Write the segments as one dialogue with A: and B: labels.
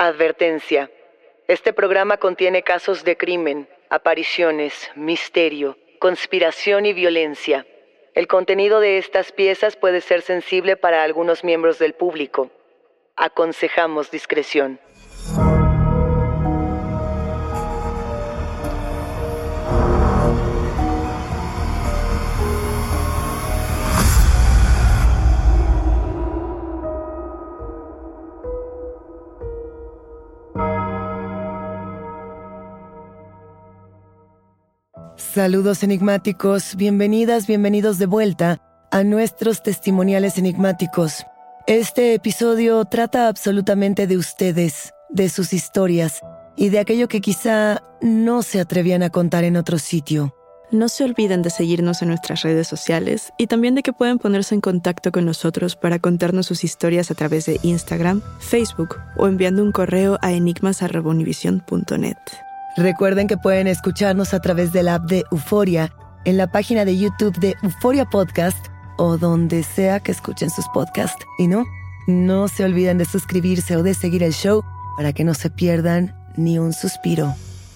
A: Advertencia. Este programa contiene casos de crimen, apariciones, misterio, conspiración y violencia. El contenido de estas piezas puede ser sensible para algunos miembros del público. Aconsejamos discreción. Saludos enigmáticos, bienvenidas, bienvenidos de vuelta a nuestros testimoniales enigmáticos. Este episodio trata absolutamente de ustedes, de sus historias y de aquello que quizá no se atrevían a contar en otro sitio.
B: No se olviden de seguirnos en nuestras redes sociales y también de que pueden ponerse en contacto con nosotros para contarnos sus historias a través de Instagram, Facebook o enviando un correo a enigmas@univision.net.
A: Recuerden que pueden escucharnos a través de la app de Euforia, en la página de YouTube de Euforia Podcast o donde sea que escuchen sus podcasts. Y no se olviden de suscribirse o de seguir el show para que no se pierdan ni un suspiro.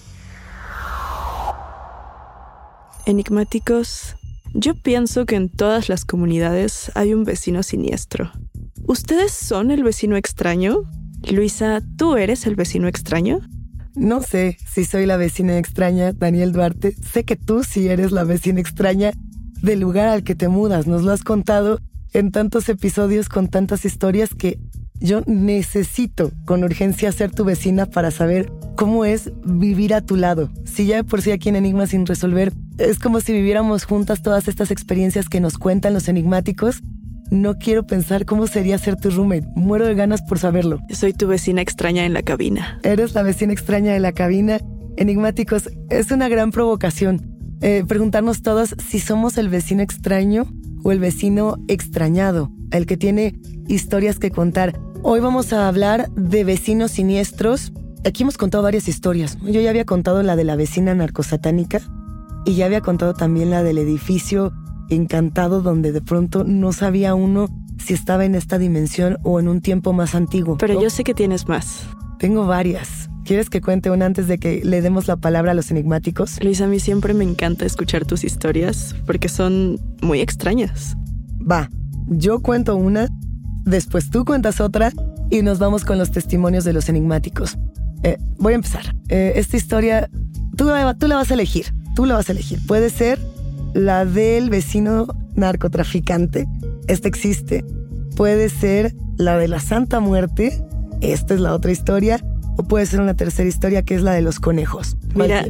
B: Enigmáticos, yo pienso que en todas las comunidades hay un vecino siniestro. ¿Ustedes son el vecino extraño? Luisa, ¿tú eres el vecino extraño?
A: No sé si soy la vecina extraña, Daniel Duarte. Sé que tú sí eres la vecina extraña del lugar al que te mudas. Nos lo has contado en tantos episodios con tantas historias que yo necesito con urgencia ser tu vecina para saber cómo es vivir a tu lado. Si ya de por sí aquí en Enigma Sin Resolver es como si viviéramos juntas todas estas experiencias que nos cuentan los enigmáticos, no quiero pensar cómo sería ser tu roommate. Muero de ganas por saberlo.
B: Soy tu vecina extraña en la cabina.
A: Eres la vecina extraña de la cabina. Enigmáticos, es una gran provocación preguntarnos todos si somos el vecino extraño o el vecino extrañado, el que tiene historias que contar. Hoy vamos a hablar de vecinos siniestros. Aquí hemos contado varias historias. Yo ya había contado la de la vecina narcosatánica y ya había contado también la del edificio encantado donde de pronto no sabía uno si estaba en esta dimensión o en un tiempo más antiguo.
B: Pero yo sé que tienes más.
A: Tengo varias. ¿Quieres que cuente una antes de que le demos la palabra a los enigmáticos?
B: Luisa, a mí siempre me encanta escuchar tus historias porque son muy extrañas.
A: Va, yo cuento una, después tú cuentas otra y nos vamos con los testimonios de los enigmáticos. Voy a empezar. Esta historia, tú la vas a elegir. Tú la vas a elegir. Puede ser la del vecino narcotraficante. Esta existe. Puede ser la de la Santa Muerte. Esta es la otra historia. O puede ser una tercera historia que es la de los conejos.
B: Mira,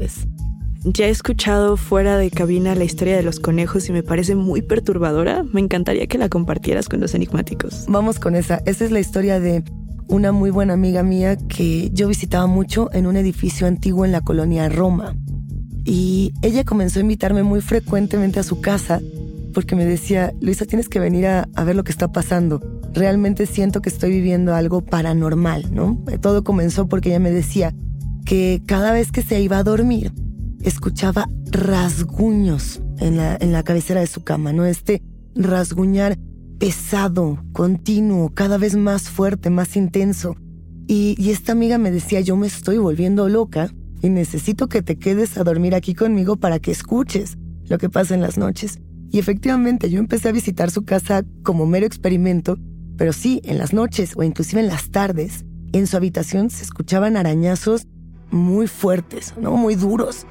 B: ya he escuchado fuera de cabina la historia de los conejos y me parece muy perturbadora. Me encantaría que la compartieras con los enigmáticos.
A: Vamos con esa. Esa es la historia de una muy buena amiga mía que yo visitaba mucho en un edificio antiguo en la colonia Roma. Y ella comenzó a invitarme muy frecuentemente a su casa porque me decía, Luisa, tienes que venir a ver lo que está pasando. Realmente siento que estoy viviendo algo paranormal, ¿no? Todo comenzó porque ella me decía que cada vez que se iba a dormir, escuchaba rasguños en la cabecera de su cama, ¿no? Este rasguñar pesado, continuo, cada vez más fuerte, más intenso. Y esta amiga me decía, yo me estoy volviendo loca y necesito que te quedes a dormir aquí conmigo para que escuches lo que pasa en las noches. Y efectivamente, yo empecé a visitar su casa como mero experimento, pero sí, en las noches o inclusive en las tardes, en su habitación se escuchaban arañazos muy fuertes, ¿no? Muy duros.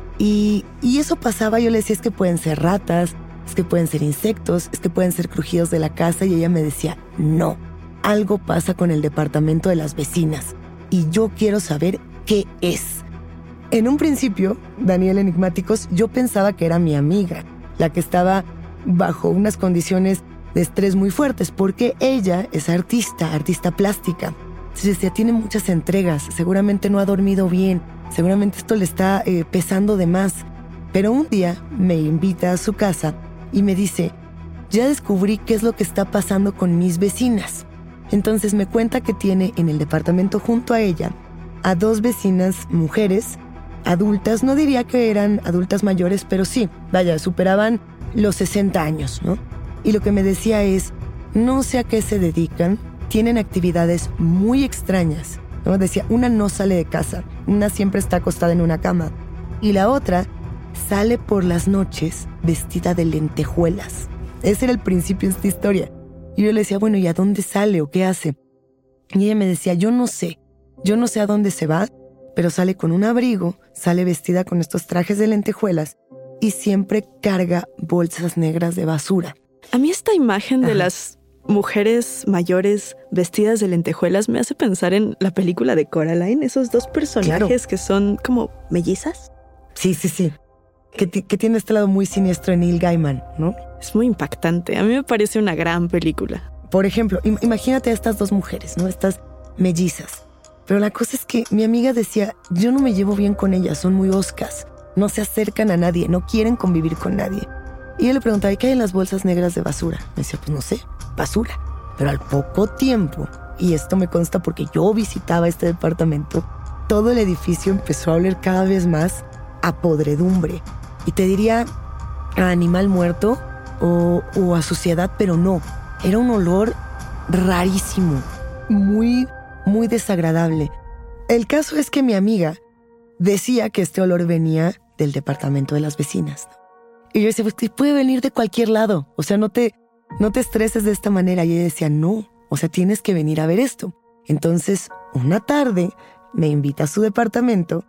A: Y eso pasaba, yo le decía, es que pueden ser ratas, es que pueden ser insectos, es que pueden ser crujidos de la casa, y ella me decía, no, algo pasa con el departamento de las vecinas y yo quiero saber qué es. En un principio, Daniel Enigmáticos, yo pensaba que era mi amiga, la que estaba bajo unas condiciones de estrés muy fuertes, porque ella es artista plástica. Entonces decía, tiene muchas entregas, seguramente no ha dormido bien, seguramente esto le está pesando de más. Pero un día me invita a su casa y me dice, ya descubrí qué es lo que está pasando con mis vecinas. Entonces me cuenta que tiene en el departamento junto a ella a 2 vecinas mujeres, adultas, no diría que eran adultas mayores, pero sí, vaya, superaban los 60 años, ¿no? Y lo que me decía es, no sé a qué se dedican, tienen actividades muy extrañas, ¿no? Decía, una no sale de casa, una siempre está acostada en una cama y la otra sale por las noches vestida de lentejuelas. Ese era el principio de esta historia. Y yo le decía, bueno, ¿y a dónde sale o qué hace? Y ella me decía, yo no sé a dónde se va, pero sale con un abrigo, sale vestida con estos trajes de lentejuelas y siempre carga bolsas negras de basura.
B: A mí esta imagen de las mujeres mayores vestidas de lentejuelas me hace pensar en la película de Coraline, esos dos personajes que son como mellizas.
A: Sí. Que tiene este lado muy siniestro de Neil Gaiman, ¿no?
B: Es muy impactante. A mí me parece una gran película.
A: Por ejemplo, imagínate a estas dos mujeres, ¿no? Estas mellizas. Pero la cosa es que mi amiga decía, yo no me llevo bien con ellas, son muy hoscas, no se acercan a nadie, no quieren convivir con nadie. Y yo le preguntaba, ¿y qué hay en las bolsas negras de basura? Me decía, pues no sé, basura. Pero al poco tiempo, y esto me consta porque yo visitaba este departamento, todo el edificio empezó a oler cada vez más a podredumbre. Y te diría a animal muerto o a suciedad, pero no. Era un olor rarísimo, muy desagradable. El caso es que mi amiga decía que este olor venía del departamento de las vecinas. Y yo decía, pues puede venir de cualquier lado. O sea, no te estreses de esta manera. Y ella decía, no, o sea, tienes que venir a ver esto. Entonces, una tarde me invita a su departamento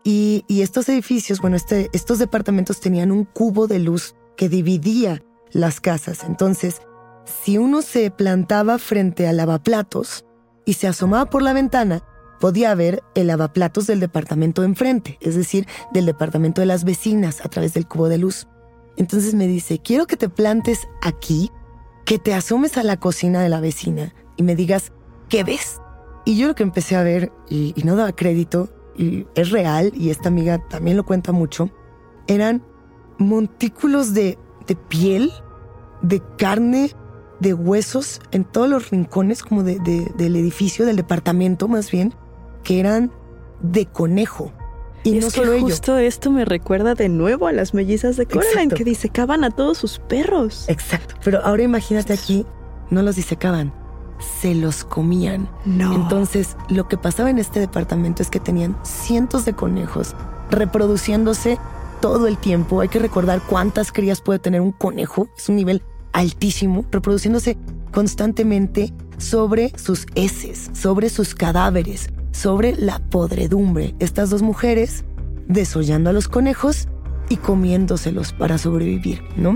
A: y estos edificios, bueno, estos departamentos tenían un cubo de luz que dividía las casas. Entonces, si uno se plantaba frente al lavaplatos y se asomaba por la ventana, podía ver el lavaplatos del departamento de enfrente, es decir, del departamento de las vecinas a través del cubo de luz. Entonces me dice, quiero que te plantes aquí, que te asomes a la cocina de la vecina y me digas, ¿qué ves? Y yo lo que empecé a ver, y no daba crédito, y es real, y esta amiga también lo cuenta mucho, eran montículos de piel, de carne, de huesos en todos los rincones como del edificio, del departamento más bien, que eran de conejo. Y no solo ello.
B: Justo esto me recuerda de nuevo a las mellizas de Coraline, que disecaban a todos sus perros.
A: Exacto. Pero ahora imagínate aquí, no los disecaban, se los comían.
B: No.
A: Entonces, lo que pasaba en este departamento es que tenían cientos de conejos reproduciéndose todo el tiempo. Hay que recordar cuántas crías puede tener un conejo. Es un nivel altísimo, reproduciéndose constantemente sobre sus heces, sobre sus cadáveres, sobre la podredumbre. Estas dos mujeres desollando a los conejos y comiéndoselos para sobrevivir, ¿no?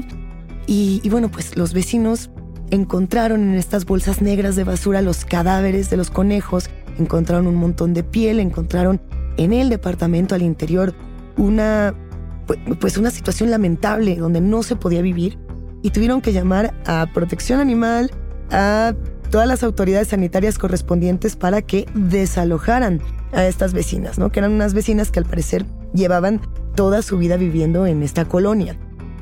A: Y bueno, pues los vecinos encontraron en estas bolsas negras de basura los cadáveres de los conejos, encontraron un montón de piel, encontraron en el departamento al interior una situación lamentable donde no se podía vivir y tuvieron que llamar a Protección Animal, a todas las autoridades sanitarias correspondientes para que desalojaran a estas vecinas, ¿no? Que eran unas vecinas que al parecer llevaban toda su vida viviendo en esta colonia.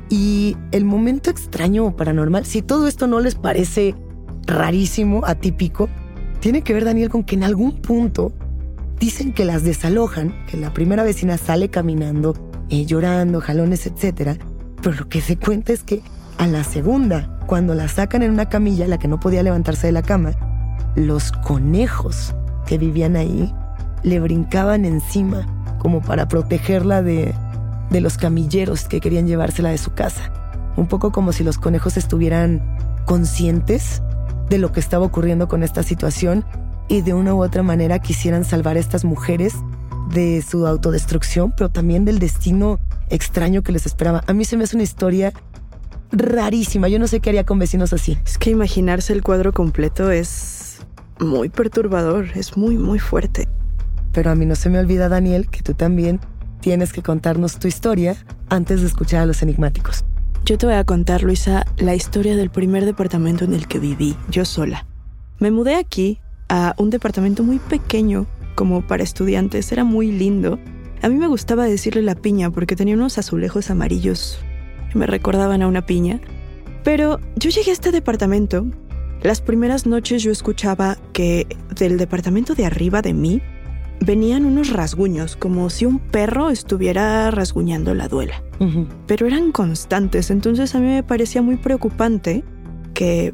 A: Y el momento extraño o paranormal, si todo esto no les parece rarísimo, atípico, tiene que ver, Daniel, con que en algún punto dicen que las desalojan, que la primera vecina sale caminando, llorando, jalones, etc. Pero lo que se cuenta es que a la segunda, cuando la sacan en una camilla, la que no podía levantarse de la cama, los conejos que vivían ahí le brincaban encima como para protegerla de los camilleros que querían llevársela de su casa. Un poco como si los conejos estuvieran conscientes de lo que estaba ocurriendo con esta situación y de una u otra manera quisieran salvar a estas mujeres de su autodestrucción, pero también del destino extraño que les esperaba. A mí se me hace una historia rarísima. Yo no sé qué haría con vecinos así.
B: Es que imaginarse el cuadro completo es muy perturbador, es muy, muy fuerte.
A: Pero a mí no se me olvida, Daniel, que tú también tienes que contarnos tu historia antes de escuchar a los enigmáticos.
B: Yo te voy a contar, Luisa, la historia del primer departamento en el que viví, yo sola. Me mudé aquí a un departamento muy pequeño, como para estudiantes, era muy lindo. A mí me gustaba decirle la piña porque tenía unos azulejos amarillos que me recordaban a una piña. Pero yo llegué a este departamento. Las primeras noches yo escuchaba que del departamento de arriba de mí venían unos rasguños, como si un perro estuviera rasguñando la duela. Pero eran constantes, entonces a mí me parecía muy preocupante que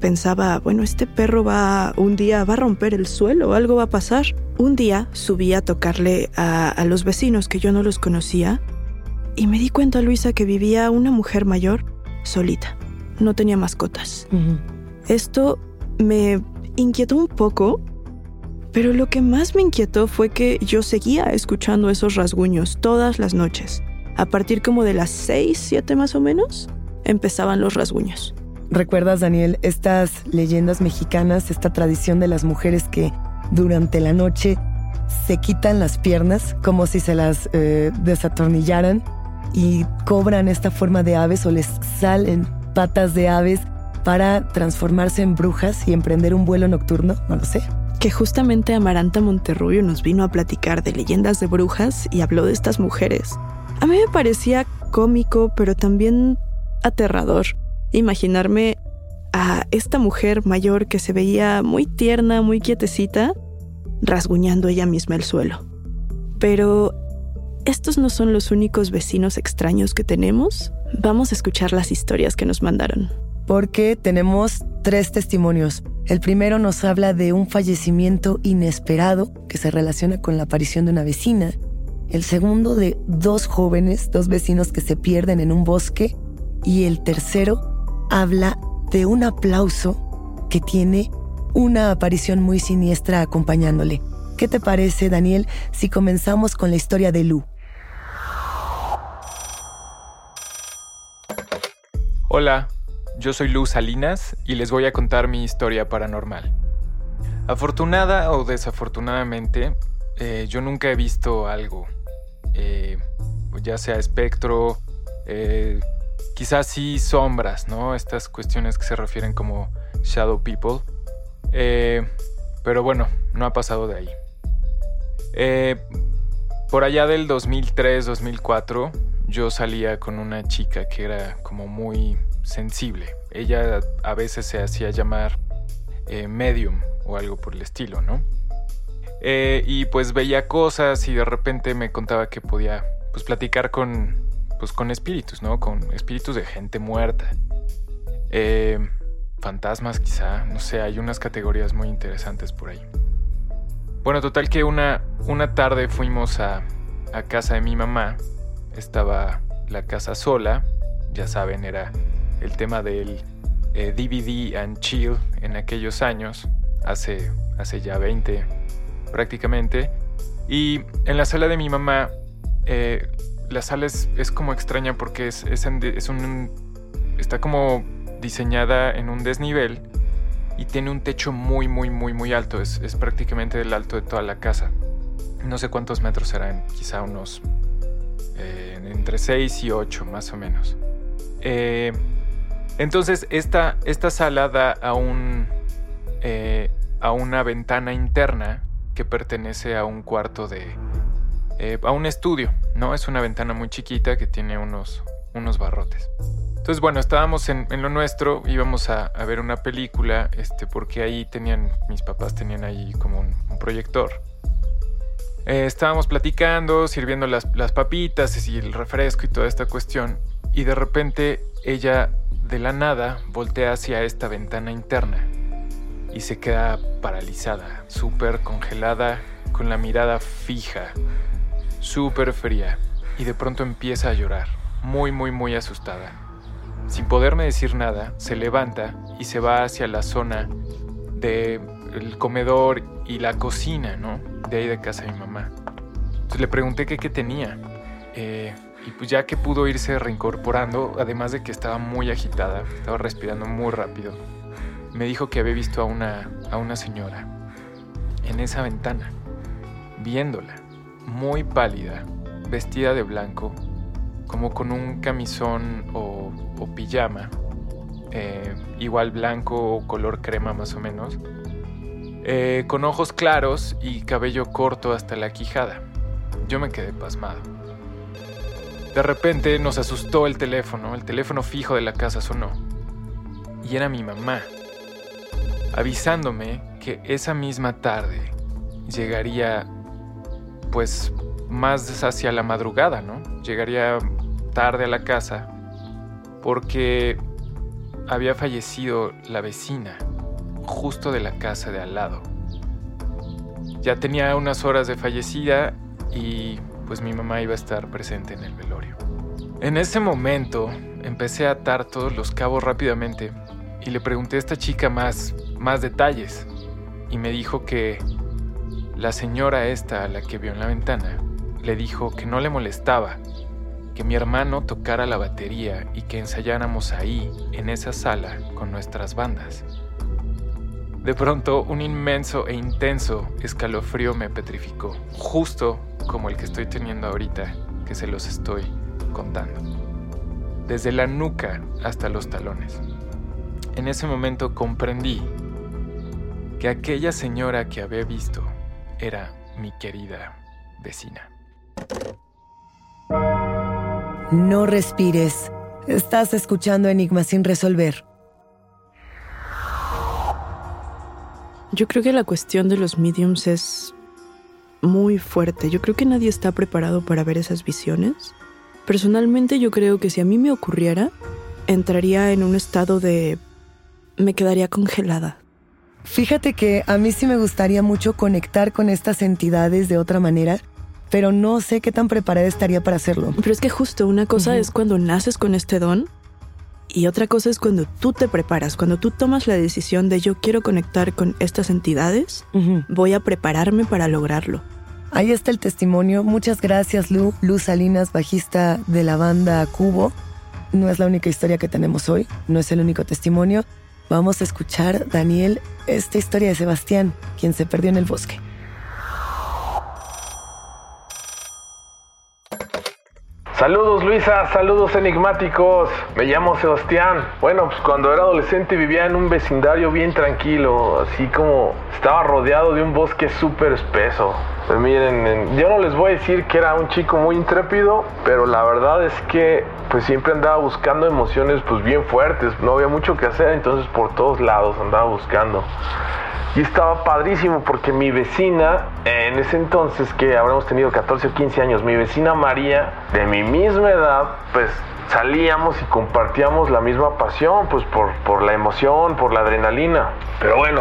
B: pensaba, bueno, este perro un día va a romper el suelo, algo va a pasar. Un día subí a tocarle a los vecinos que yo no los conocía y me di cuenta, Luisa, que vivía una mujer mayor solita. No tenía mascotas.
A: Uh-huh.
B: Esto me inquietó un poco, pero lo que más me inquietó fue que yo seguía escuchando esos rasguños todas las noches. A partir como de las 6, 7 más o menos, empezaban los rasguños.
A: ¿Recuerdas, Daniel, estas leyendas mexicanas, esta tradición de las mujeres que durante la noche se quitan las piernas como si se las desatornillaran y cobran esta forma de aves o les salen patas de aves para transformarse en brujas y emprender un vuelo nocturno? No lo sé.
B: Que justamente Amaranta Monterrubio nos vino a platicar de leyendas de brujas y habló de estas mujeres. A mí me parecía cómico, pero también aterrador imaginarme a esta mujer mayor que se veía muy tierna, muy quietecita, rasguñando ella misma el suelo. Pero estos no son los únicos vecinos extraños que tenemos. Vamos a escuchar las historias que nos mandaron.
A: Porque tenemos 3 testimonios. El primero nos habla de un fallecimiento inesperado que se relaciona con la aparición de una vecina. El segundo de 2 jóvenes, 2 vecinos que se pierden en un bosque. Y el tercero habla de un aplauso que tiene una aparición muy siniestra acompañándole. ¿Qué te parece, Daniel, si comenzamos con la historia de Lu?
C: Hola, yo soy Lu Salinas y les voy a contar mi historia paranormal. Afortunada o desafortunadamente, yo nunca he visto algo, ya sea espectro, quizás sí sombras, ¿no? Estas cuestiones que se refieren como shadow people. Pero bueno, no ha pasado de ahí. Por allá del 2003-2004, yo salía con una chica que era como muy sensible. Ella a veces se hacía llamar medium o algo por el estilo, ¿no? Y pues veía cosas y de repente me contaba que podía pues platicar con espíritus, ¿no? Con espíritus de gente muerta. Fantasmas quizá, no sé, hay unas categorías muy interesantes por ahí. Bueno, total que una tarde fuimos a casa de mi mamá. Estaba la casa sola, ya saben, era el tema del DVD and chill en aquellos años, hace ya 20 prácticamente. Y en la sala de mi mamá, la sala es como extraña porque está como diseñada en un desnivel y tiene un techo muy, muy, muy, muy alto. Es prácticamente el alto de toda la casa. No sé cuántos metros serán, quizá unos entre 6 y 8 más o menos. Entonces esta sala da a una ventana interna que pertenece a un cuarto a un estudio, ¿no? Es una ventana muy chiquita que tiene unos barrotes. Entonces, bueno, estábamos en lo nuestro, íbamos a ver una película, porque ahí mis papás tenían ahí como un proyector. Estábamos platicando, sirviendo las papitas y el refresco y toda esta cuestión, y de repente ella, de la nada, voltea hacia esta ventana interna y se queda paralizada, súper congelada, con la mirada fija, súper fría, y de pronto empieza a llorar, muy, muy, muy asustada. Sin poderme decir nada, se levanta y se va hacia la zona del comedor y la cocina, ¿no? De ahí de casa de mi mamá. Entonces le pregunté qué tenía. Y pues ya que pudo irse reincorporando, además de que estaba muy agitada, estaba respirando muy rápido, me dijo que había visto a una señora en esa ventana, viéndola, muy pálida, vestida de blanco, como con un camisón o pijama, igual blanco o color crema más o menos, con ojos claros y cabello corto hasta la quijada. Yo me quedé pasmado. De repente nos asustó el teléfono fijo de la casa sonó. Y era mi mamá, avisándome que esa misma tarde llegaría, pues, más hacia la madrugada, ¿no? Llegaría tarde a la casa porque había fallecido la vecina, justo de la casa de al lado. Ya tenía unas horas de fallecida y pues mi mamá iba a estar presente en el velorio. En ese momento empecé a atar todos los cabos rápidamente y le pregunté a esta chica más detalles y me dijo que la señora esta a la que vio en la ventana le dijo que no le molestaba que mi hermano tocara la batería y que ensayáramos ahí, en esa sala, con nuestras bandas. De pronto, un inmenso e intenso escalofrío me petrificó, justo como el que estoy teniendo ahorita, que se los estoy contando. Desde la nuca hasta los talones. En ese momento comprendí que aquella señora que había visto era mi querida vecina.
A: No respires. Estás escuchando Enigmas sin resolver.
B: Yo creo que la cuestión de los mediums es muy fuerte. Yo creo que nadie está preparado para ver esas visiones. Personalmente yo creo que si a mí me ocurriera, entraría en un estado de... me quedaría congelada.
A: Fíjate que a mí sí me gustaría mucho conectar con estas entidades de otra manera, pero no sé qué tan preparada estaría para hacerlo.
B: Pero es que justo una cosa es cuando naces con este don y otra cosa es cuando tú te preparas, cuando tú tomas la decisión de yo quiero conectar con estas entidades, voy a prepararme para lograrlo.
A: Ahí está el testimonio. Muchas gracias, Lu Salinas, bajista de la banda Cubo. No es la única historia que tenemos hoy, no es el único testimonio. Vamos a escuchar, Daniel, esta historia de Sebastián, quien se perdió en el bosque.
D: Saludos Luisa, saludos enigmáticos, me llamo Sebastián. Bueno, pues cuando era adolescente vivía en un vecindario bien tranquilo, así como estaba rodeado de un bosque súper espeso. Pues miren, yo no les voy a decir que era un chico muy intrépido, pero la verdad es que pues siempre andaba buscando emociones pues bien fuertes, no había mucho que hacer, entonces por todos lados andaba buscando. Y estaba padrísimo porque mi vecina, en ese entonces que habremos tenido 14 o 15 años, mi vecina María, de mi misma edad, pues salíamos y compartíamos la misma pasión, pues por la emoción, por la adrenalina. Pero bueno,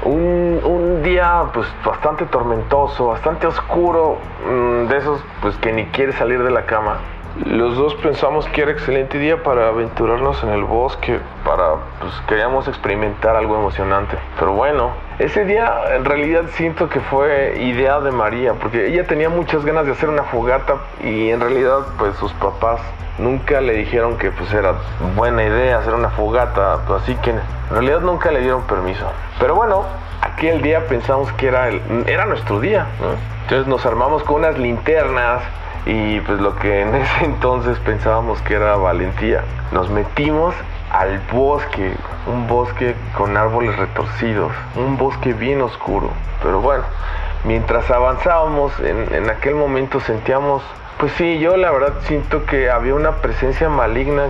D: un día pues bastante tormentoso, bastante oscuro, de esos pues que ni quieres salir de la cama. Los dos pensamos que era excelente día para aventurarnos en el bosque, pues queríamos experimentar algo emocionante. Pero bueno, ese día en realidad siento que fue idea de María, porque ella tenía muchas ganas de hacer una fogata y en realidad pues sus papás nunca le dijeron que pues era buena idea hacer una fogata, pues, así que en realidad nunca le dieron permiso. Pero bueno, aquel día pensamos que era nuestro día, ¿no? Entonces nos armamos con unas linternas y pues lo que en ese entonces pensábamos que era valentía. Nos metimos al bosque, un bosque con árboles retorcidos, un bosque bien oscuro. Pero bueno, mientras avanzábamos, en aquel momento sentíamos, pues sí, yo la verdad siento que había una presencia maligna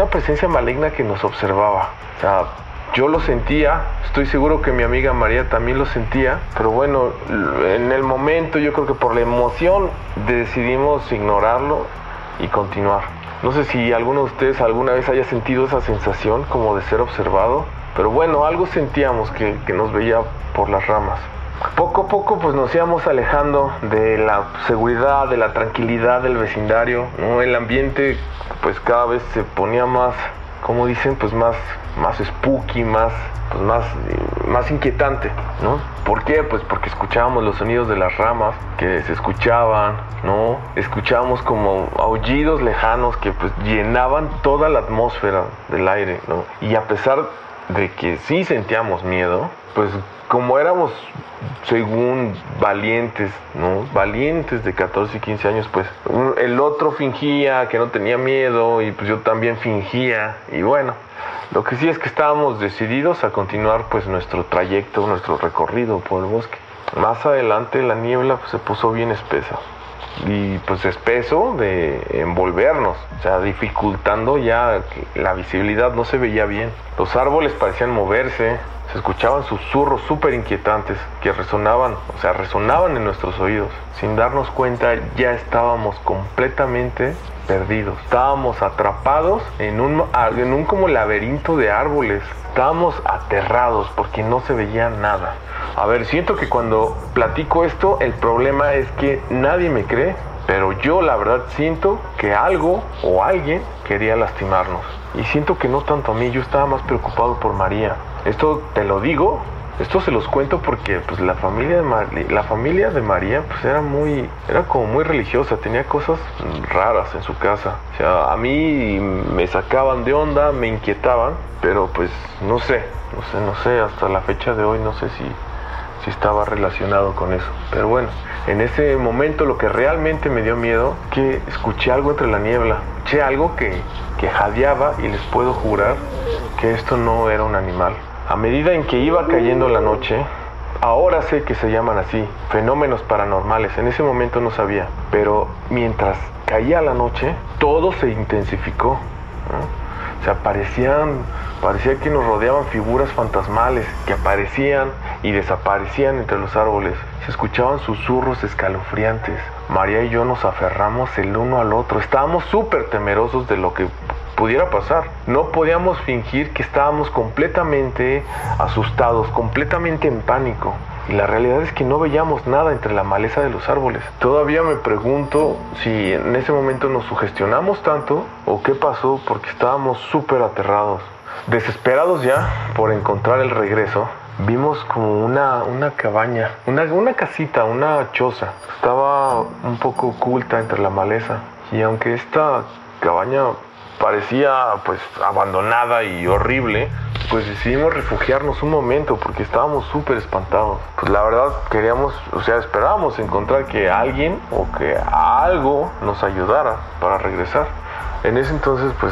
D: que nos observaba. O sea, yo lo sentía, estoy seguro que mi amiga María también lo sentía, pero bueno, en el momento yo creo que por la emoción decidimos ignorarlo y continuar. No sé si alguno de ustedes alguna vez haya sentido esa sensación como de ser observado, pero bueno, algo sentíamos que nos veía por las ramas. Poco a poco pues nos íbamos alejando de la seguridad, de la tranquilidad del vecindario, ¿no? El ambiente pues cada vez se ponía más, como dicen, pues más spooky, más inquietante, ¿no? ¿Por qué? Pues porque escuchábamos los sonidos de las ramas que se escuchaban, ¿no? Escuchábamos como aullidos lejanos que pues llenaban toda la atmósfera del aire, ¿no? Y a pesar de que sí sentíamos miedo, pues como éramos según valientes, ¿no? Valientes de 14 y 15 años, pues el otro fingía que no tenía miedo y pues yo también fingía. Y bueno, lo que sí es que estábamos decididos a continuar pues nuestro trayecto, nuestro recorrido por el bosque. Más adelante la niebla pues, se puso bien espesa. Y pues espeso de envolvernos, o sea, dificultando ya que la visibilidad, no se veía bien. Los árboles parecían moverse, se Se escuchaban susurros súper inquietantes que resonaban en nuestros oídos. Sin darnos cuenta, ya estábamos completamente perdidos. Estábamos atrapados en un como laberinto de árboles. Estábamos aterrados porque no se veía nada. A ver, siento que cuando platico esto, el problema es que nadie me cree, pero yo la verdad siento que algo o alguien quería lastimarnos. Y siento que no tanto a mí, yo estaba más preocupado por María. Esto te lo digo, esto se los cuento porque pues la familia de María pues era como muy religiosa, tenía cosas raras en su casa. O sea, a mí me sacaban de onda, me inquietaban, pero pues no sé, hasta la fecha de hoy no sé si estaba relacionado con eso. Pero bueno, en ese momento lo que realmente me dio miedo, que escuché algo entre la niebla, escuché algo que jadeaba y les puedo jurar que esto no era un animal. A medida en que iba cayendo la noche, ahora sé que se llaman así, fenómenos paranormales, en ese momento no sabía, pero mientras caía la noche, todo se intensificó, ¿no? O sea, parecía que nos rodeaban figuras fantasmales que aparecían y desaparecían entre los árboles. Se escuchaban susurros escalofriantes. María y yo nos aferramos el uno al otro. Estábamos súper temerosos de lo que pudiera pasar. No podíamos fingir que estábamos completamente asustados, completamente en pánico. Y la realidad es que no veíamos nada entre la maleza de los árboles. Todavía me pregunto si en ese momento nos sugestionamos tanto o qué pasó, porque estábamos súper aterrados. Desesperados ya por encontrar el regreso, vimos como una cabaña, una casita, una choza. Estaba un poco oculta entre la maleza. Y aunque esta cabaña parecía pues abandonada y horrible, pues decidimos refugiarnos un momento porque estábamos súper espantados. Pues la verdad esperábamos encontrar que alguien o que algo nos ayudara para regresar. En ese entonces pues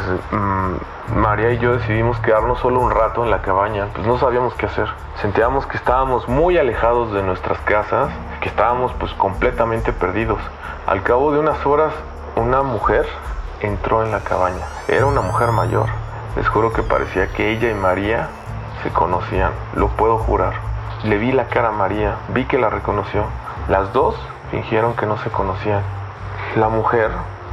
D: María y yo decidimos quedarnos solo un rato en la cabaña, pues no sabíamos qué hacer. Sentíamos que estábamos muy alejados de nuestras casas, que estábamos pues completamente perdidos. Al cabo de unas horas, una mujer entró en la cabaña. Era una mujer mayor. Les juro que parecía que ella y María se conocían, lo puedo jurar. Le vi la cara a María, vi que la reconoció. Las dos fingieron que no se conocían. La mujer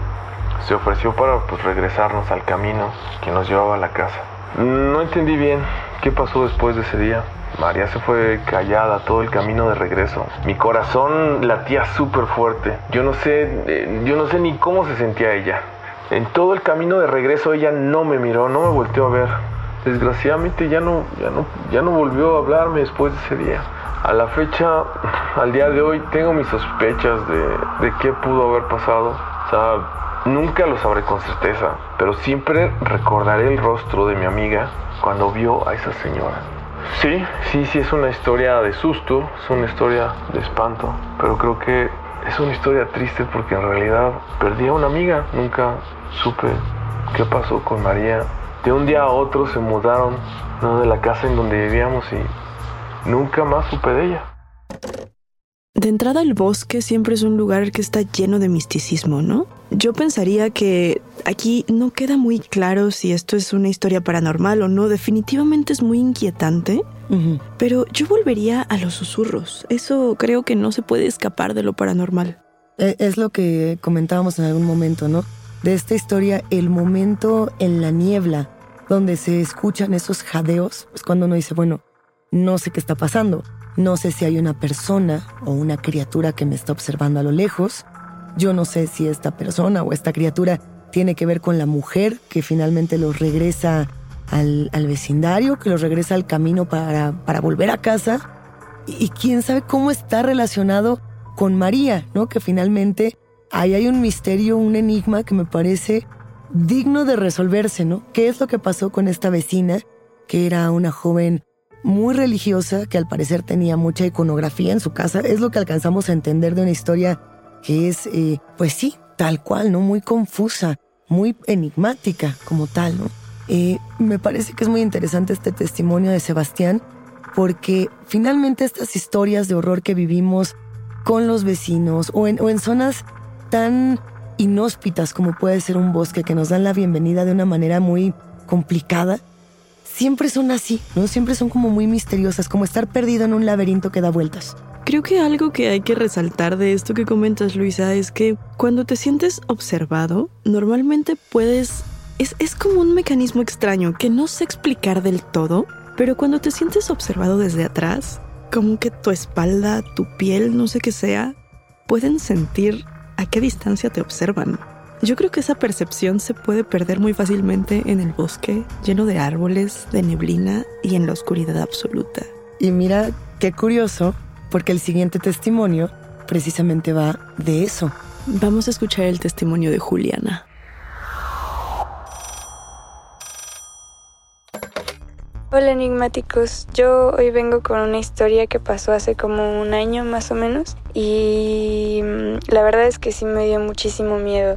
D: se ofreció para regresarnos al camino que nos llevaba a la casa. No entendí bien qué pasó después de ese día. María se fue callada todo el camino de regreso. Mi corazón latía súper fuerte. Yo no sé ni cómo se sentía ella. En todo el camino de regreso ella no me miró, no me volteó a ver. Desgraciadamente ya no volvió a hablarme después de ese día. A la fecha, al día de hoy, tengo mis sospechas de qué pudo haber pasado. O sea, nunca lo sabré con certeza, pero siempre recordaré el rostro de mi amiga cuando vio a esa señora. Sí, es una historia de susto, es una historia de espanto, pero creo que es una historia triste porque en realidad perdí a una amiga. Nunca supe qué pasó con María. De un día a otro se mudaron, ¿no?, de la casa en donde vivíamos y nunca más supe de ella.
B: De entrada, el bosque siempre es un lugar que está lleno de misticismo, ¿no? Yo pensaría que aquí no queda muy claro si esto es una historia paranormal o no. Definitivamente es muy inquietante. Uh-huh. Pero yo volvería a los susurros. Eso creo que no se puede escapar de lo paranormal.
A: Es lo que comentábamos en algún momento, ¿no? De esta historia, el momento en la niebla donde se escuchan esos jadeos, es cuando uno dice, bueno, no sé qué está pasando. No sé si hay una persona o una criatura que me está observando a lo lejos. Yo no sé si esta persona o esta criatura tiene que ver con la mujer que finalmente los regresa al vecindario, que los regresa al camino para volver a casa. Y quién sabe cómo está relacionado con María, ¿no? Que finalmente ahí hay un misterio, un enigma que me parece digno de resolverse, ¿no? ¿Qué es lo que pasó con esta vecina, que era una joven muy religiosa, que al parecer tenía mucha iconografía en su casa? Es lo que alcanzamos a entender de una historia que es, pues sí, tal cual, ¿no? Muy confusa, muy enigmática como tal, ¿no? Me parece que es muy interesante este testimonio de Sebastián, porque finalmente estas historias de horror que vivimos con los vecinos o en zonas tan inhóspitas como puede ser un bosque, que nos dan la bienvenida de una manera muy complicada, siempre son así, ¿no? Siempre son como muy misteriosas, como estar perdido en un laberinto que da vueltas.
B: Creo que algo que hay que resaltar de esto que comentas, Luisa, es que cuando te sientes observado, normalmente puedes... Es como un mecanismo extraño que no sé explicar del todo, pero cuando te sientes observado desde atrás, como que tu espalda, tu piel, no sé qué sea, pueden sentir a qué distancia te observan. Yo creo que esa percepción se puede perder muy fácilmente en el bosque, lleno de árboles, de neblina y en la oscuridad absoluta.
A: Y mira, qué curioso, porque el siguiente testimonio precisamente va de eso.
B: Vamos a escuchar el testimonio de Juliana.
E: Hola enigmáticos, yo hoy vengo con una historia que pasó hace como un año más o menos y la verdad es que sí me dio muchísimo miedo.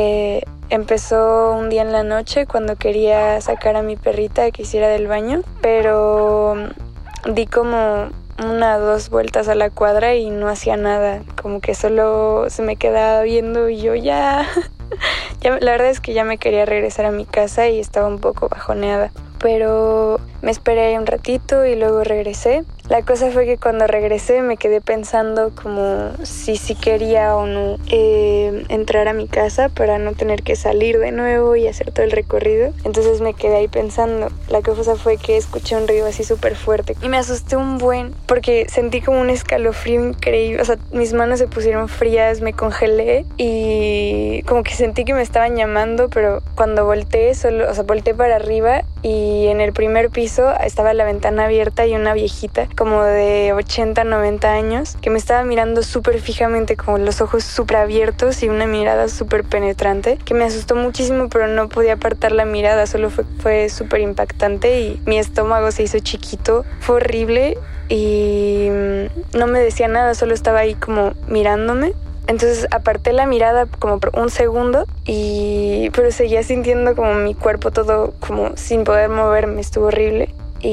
E: Empezó un día en la noche cuando quería sacar a mi perrita que hiciera del baño, pero di como 1 o 2 vueltas a la cuadra y no hacía nada, como que solo se me quedaba viendo y yo ya la verdad es que ya me quería regresar a mi casa y estaba un poco bajoneada. Pero me esperé ahí un ratito y luego regresé. La cosa fue que cuando regresé me quedé pensando como si quería o no entrar a mi casa para no tener que salir de nuevo y hacer todo el recorrido. Entonces me quedé ahí pensando. La cosa fue que escuché un ruido así súper fuerte y me asusté un buen porque sentí como un escalofrío increíble. O sea, mis manos se pusieron frías, me congelé y como que sentí que me estaban llamando, pero cuando volteé volteé para arriba y en el primer piso estaba la ventana abierta y una viejita como de 80, 90 años que me estaba mirando súper fijamente, con los ojos súper abiertos y una mirada súper penetrante que me asustó muchísimo, pero no podía apartar la mirada, solo fue súper impactante y mi estómago se hizo chiquito, fue horrible y no me decía nada, solo estaba ahí como mirándome. Entonces aparté la mirada como por un segundo pero seguía sintiendo como mi cuerpo todo como sin poder moverme, estuvo horrible.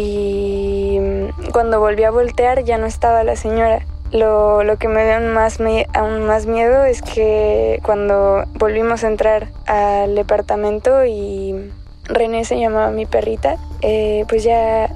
E: Y cuando volví a voltear ya no estaba la señora. Lo que me dio aún más miedo es que cuando volvimos a entrar al departamento y René se llamaba mi perrita, pues ya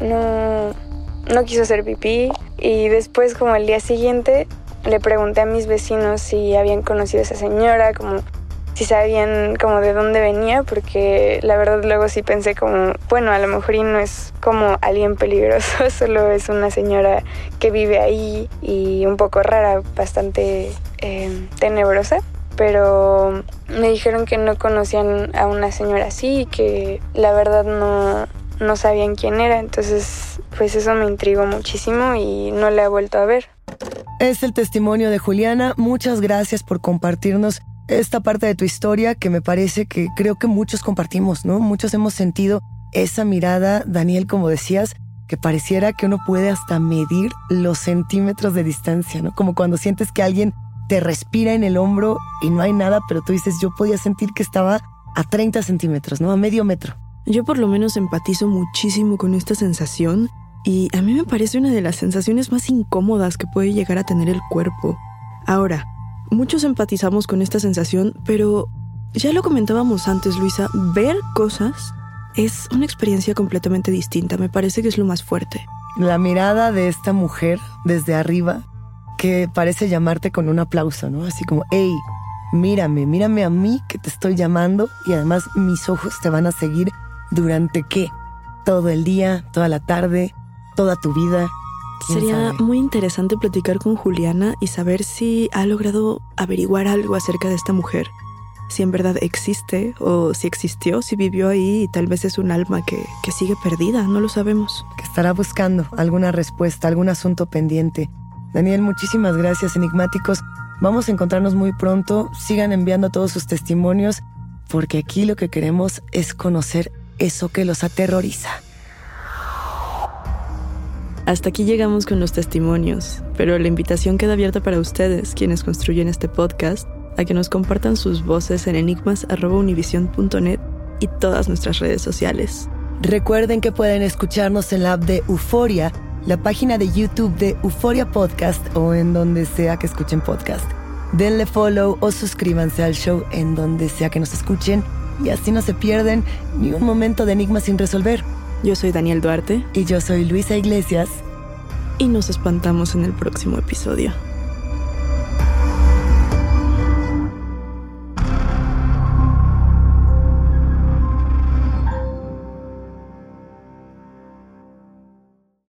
E: no quiso hacer pipí y después como el día siguiente le pregunté a mis vecinos si habían conocido a esa señora, como si sabían como de dónde venía, porque la verdad luego sí pensé como, bueno, a lo mejor y no es como alguien peligroso, solo es una señora que vive ahí y un poco rara, bastante tenebrosa, pero me dijeron que no conocían a una señora así y que la verdad no sabían quién era, entonces pues eso me intrigó muchísimo y no la he vuelto a ver.
A: Es el testimonio de Juliana. Muchas gracias por compartirnos esta parte de tu historia que me parece que creo que muchos compartimos, ¿no? Muchos hemos sentido esa mirada, Daniel, como decías, que pareciera que uno puede hasta medir los centímetros de distancia, ¿no? Como cuando sientes que alguien te respira en el hombro y no hay nada, pero tú dices, yo podía sentir que estaba a 30 centímetros, ¿no? A medio metro.
B: Yo por lo menos empatizo muchísimo con esta sensación y a mí me parece una de las sensaciones más incómodas que puede llegar a tener el cuerpo. Ahora, muchos empatizamos con esta sensación, pero ya lo comentábamos antes, Luisa, ver cosas es una experiencia completamente distinta. Me parece que es lo más fuerte.
A: La mirada de esta mujer desde arriba que parece llamarte con un aplauso, ¿no? Así como, hey, mírame a mí que te estoy llamando y además mis ojos te van a seguir durante ¿qué? Todo el día, toda la tarde, toda tu vida.
B: Sería muy interesante platicar con Juliana y saber si ha logrado averiguar algo acerca de esta mujer. Si en verdad existe o si existió, si vivió ahí y tal vez es un alma que sigue perdida, no lo sabemos.
A: Que estará buscando alguna respuesta, algún asunto pendiente. Daniel, muchísimas gracias, enigmáticos. Vamos a encontrarnos muy pronto. Sigan enviando todos sus testimonios porque aquí lo que queremos es conocer eso que los aterroriza.
B: Hasta aquí llegamos con los testimonios, pero la invitación queda abierta para ustedes, quienes construyen este podcast, a que nos compartan sus voces en enigmas@univision.net y todas nuestras redes sociales.
A: Recuerden que pueden escucharnos en la app de Euforia, la página de YouTube de Euforia Podcast o en donde sea que escuchen podcast. Denle follow o suscríbanse al show en donde sea que nos escuchen y así no se pierden ni un momento de enigma sin resolver.
B: Yo soy Daniel Duarte.
A: Y yo soy Luisa Iglesias.
B: Y nos espantamos en el próximo episodio.